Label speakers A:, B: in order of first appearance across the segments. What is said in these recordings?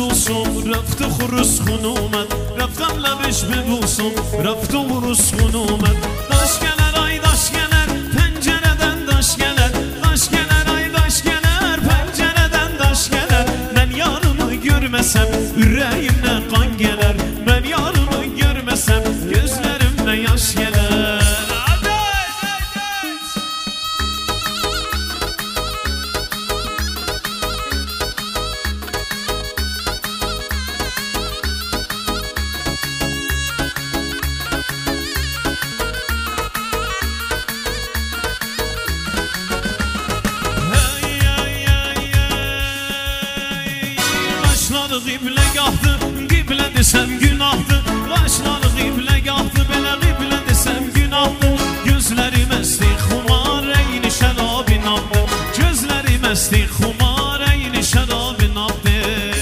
A: ببوسم رفت و خروس خون اومد رفتم لبش ببوسم رفت و خروس خون اومد داش geler ay daş geler pencereden daş geler daş geler ay daş geler pencereden daş geler ben yarımı görmesem yüreğimden kan geler ben yarımı görmesem gözlerimde yaş geler. Qibləgahdı, qiblə desəm günahdı Başları qibləgahdı, belə qiblə desəm günahdı Gözlərim əsdi xumar, eyni şərabin abdı Gözlərim əsdi xumar, eyni şərabin abdı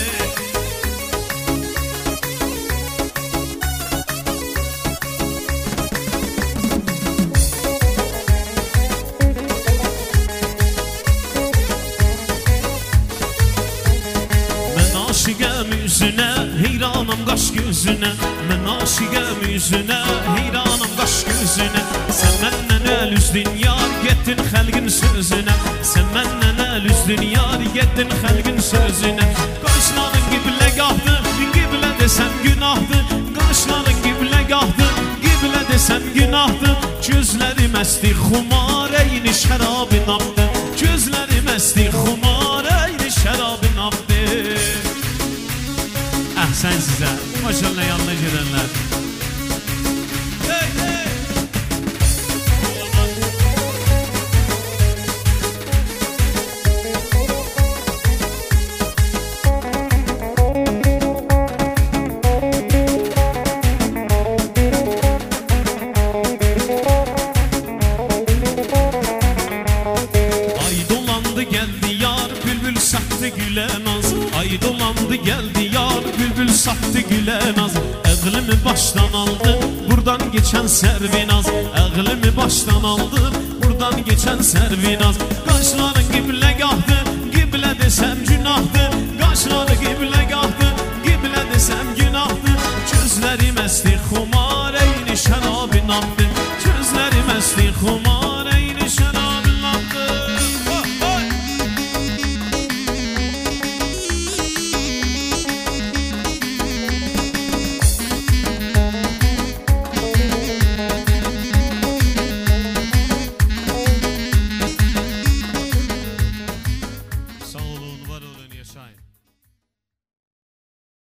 A: Aşıqəm üzünə, heyranam qaş gözünə Mən aşıqəm üzünə, heyranam qaş gözünə Sən məndən əl üzdün yar, getdin xəlqin sözünə Sən məndən əl üzdün yar, getdin xəlqin sözünə Qaşların qibləgahdı, qiblə desəm günahdı Qaşların qibləgahdı, qiblə desəm günahdı Gözlərim əsdi xumar, eyni şərabin abdı Gözlərim əsdi xumar, eyni şərabin abdı Əhsən sizə, maşallah yanına gedənlər. Hey, hey. Ay dolandı geldi yar, bülbül sattı güle naz. Ay dolandı geldi yar, bülbül sattı güle naz. Əqlimi başdan aldı, buradan geçen Servinaz. Əqlimi başdan aldı, buradan geçen Servinaz. Qaşların qibləgahdı, qiblə desəm günahdı. Qaşları qibləgahdı, qiblə desəm günahdı. Gözlərim əsdi xumar, eyni şərabin abdı. Gözlərim əsdi xumar.